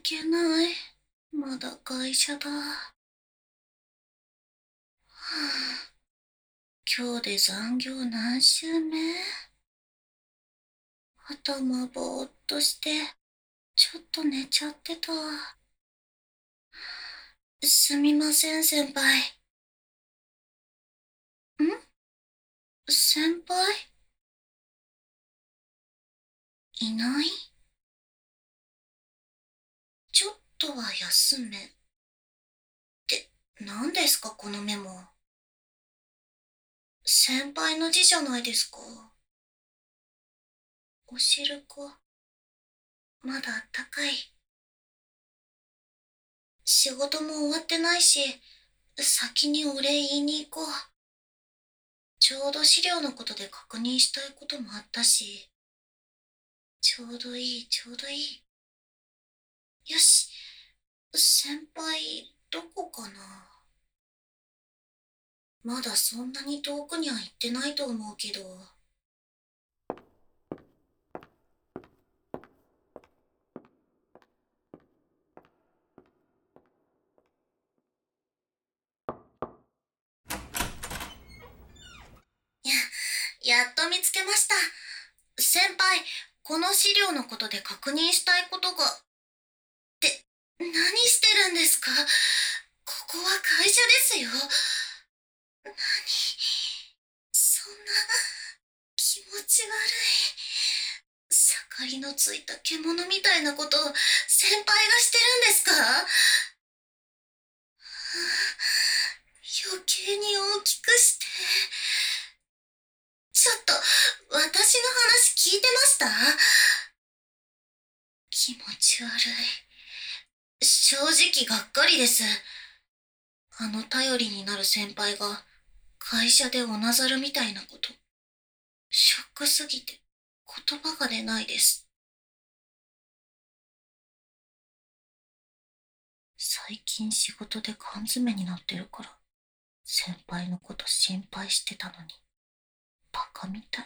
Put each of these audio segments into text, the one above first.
けない。まだ会社だ。はあ、今日で残業何週目？頭ぼーっとして、ちょっと寝ちゃってた。すみません、先輩。先輩いない？ちょっとは休め。って、何ですかこのメモ。先輩の字じゃないですか。おしるこ、まだあったかい。仕事も終わってないし、先にお礼言いに行こう。ちょうど資料のことで確認したいこともあったし、ちょうどいい、ちょうどいい。よし、先輩、どこかな？まだそんなに遠くには行ってないと思うけど。やっと見つけました。先輩、この資料のことで確認したいことが。何してるんですか？ここは会社ですよ。何、そんな気持ち悪い。盛りのついた獣みたいなことを先輩がしてるんですか？余計に大きくして。ちょっと、私の話聞いてました？気持ち悪い。正直がっかりです。頼りになる先輩が会社でおなざるみたいなこと。ショックすぎて言葉が出ないです。最近仕事で缶詰になってるから先輩のこと心配してたのに、バカみたい。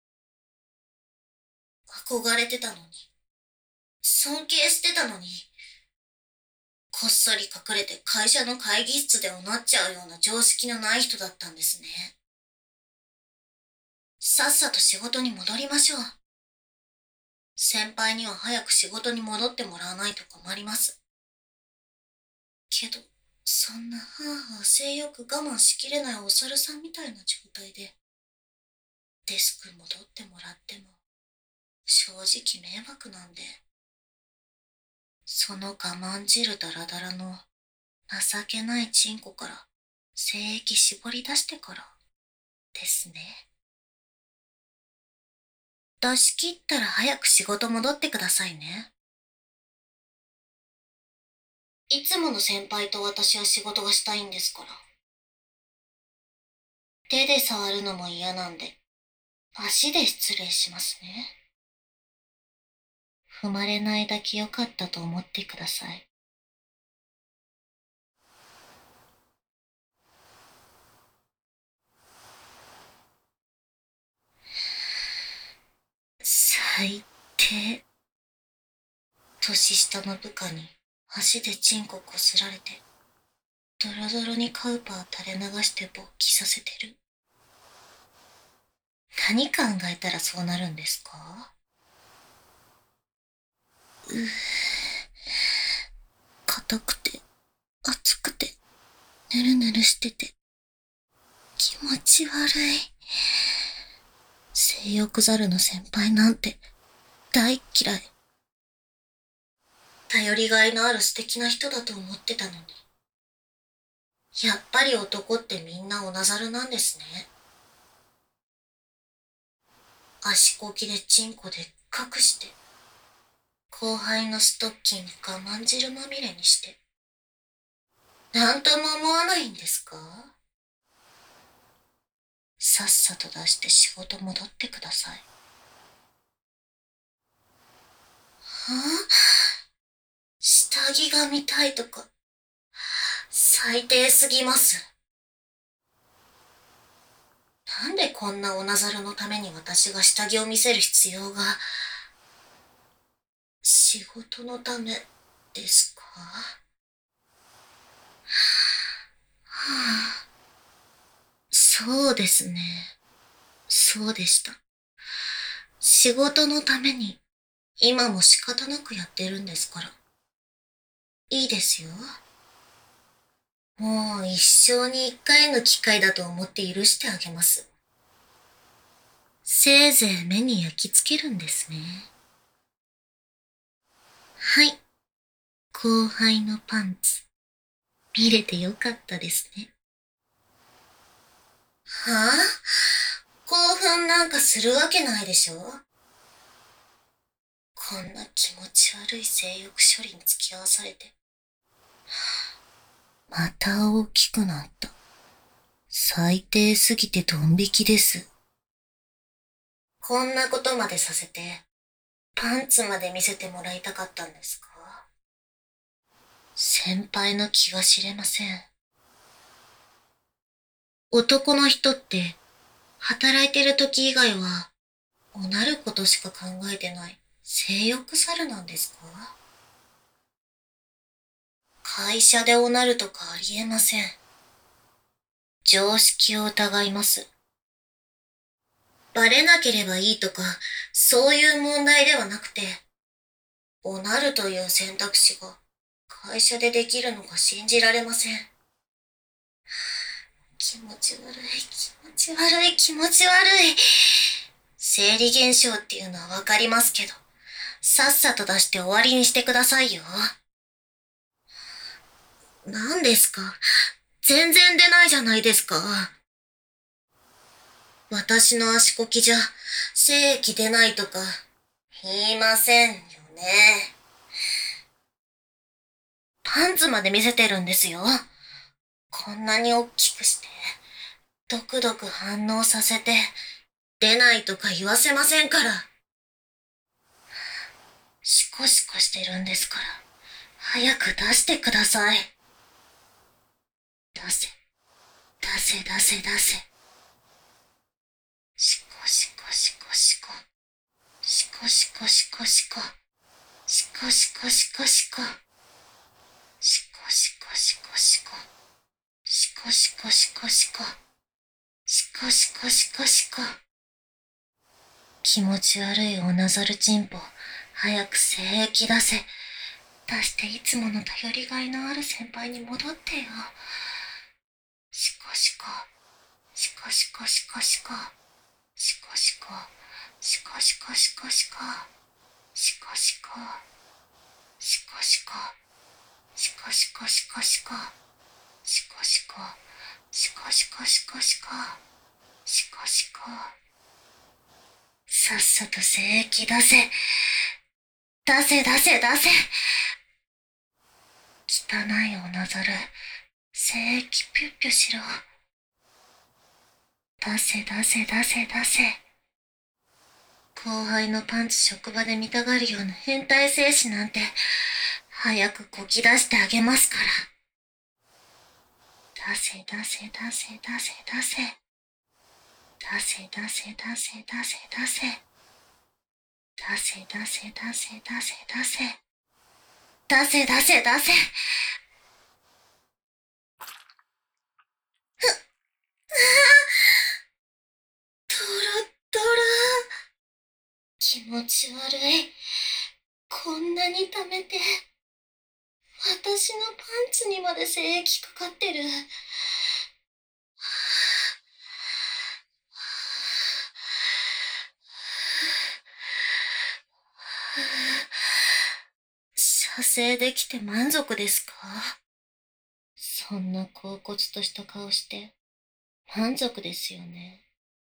憧れてたのに、尊敬してたのに、こっそり隠れて会社の会議室でおなっちゃうような常識のない人だったんですね。さっさと仕事に戻りましょう。先輩には早く仕事に戻ってもらわないと困ります。けど、そんなはあはあ性欲我慢しきれないお猿さんみたいな状態で、デスク戻ってもらっても、正直迷惑なんで、その我慢汁ダラダラの情けないチンコから精液絞り出してからですね。出し切ったら早く仕事戻ってくださいね。いつもの先輩と私は仕事がしたいんですから。手で触るのも嫌なんで、足で失礼しますね。踏まれないだけ良かったと思ってください。最低。年下の部下に足でチンコこすられて、ドロドロにカウパー垂れ流して勃起させてる。何考えたらそうなるんですか？硬くて、熱くて、ぬるぬるしてて、気持ち悪い。性欲ザルの先輩なんて、大嫌い。頼りがいのある素敵な人だと思ってたのに。やっぱり男ってみんなおなざるなんですね。足こきでチンコでっかくして、後輩のストッキン我慢汁まみれにして。なんとも思わないんですか？さっさと出して仕事戻ってください。はぁ、下着が見たいとか、最低すぎます。なんでこんなおなざるのために私が下着を見せる必要が。仕事のため。 ですか？はあ、そうですね。そうでした。仕事のために今も仕方なくやってるんですから。いいですよ。もう一生に一回の機会だと思って許してあげます。せいぜい目に焼き付けるんですね。はい。後輩のパンツ。見れてよかったですね。はぁ、興奮なんかするわけないでしょ。こんな気持ち悪い性欲処理に付き合わされて。また大きくなった。最低すぎてドン引きです。こんなことまでさせて、パンツまで見せてもらいたかったんですか？先輩の気が知れません。男の人って、働いてる時以外は、おなることしか考えてない性欲猿なんですか？会社でおなるとかありえません。常識を疑います。バレなければいいとか、そういう問題ではなくて、おなるという選択肢が会社でできるのが信じられません。気持ち悪い、気持ち悪い、気持ち悪い。生理現象っていうのはわかりますけど、さっさと出して終わりにしてくださいよ。何ですか？全然出ないじゃないですか。私の足こきじゃ、精液出ないとか、言いませんよね。パンツまで見せてるんですよ。こんなに大きくして、ドクドク反応させて、出ないとか言わせませんから。シコシコしてるんですから、早く出してください。出せ、出せ、出せ、出せ。シコシコシコシコ。シコシコシコシコ。シコシコシコシコ。シコシコシコシコ。シコシコシコシコ。シコシコシコシコ。気持ち悪いオナザルチンポ。早く精液出せ。出していつもの頼りがいのある先輩に戻ってよ。シコシコ。シコシコシコシコ。シコシコ。シコシコシコシコ。シコシコ。シコシコ。シコシコシコシコ。シコシコ。シコシコシコシコ。シコシコ。さっさと精液出せ。出せ出せ出せ。汚いおなざる。精液ピュッピュしろ。出せ出せ出せ出せ。後輩のパンツ職場で見たがるような変態精子なんて、早くこき出してあげますから。出せ出せ出せ出せ出せ。出せ出せ出せ出せ出せ。出せ出せ出せ出せ出せ。出せ出せ出せ。トロットロ。気持ち悪い。こんなに溜めて。私のパンツにまで精液かかってる。射精できて満足ですか？そんな恍惚とした顔して満足ですよね。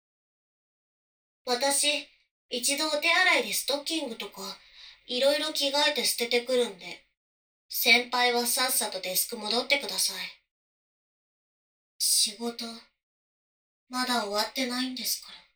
私、一度お手洗いでストッキングとか、いろいろ着替えて捨ててくるんで、先輩はさっさとデスク戻ってください。仕事、まだ終わってないんですから。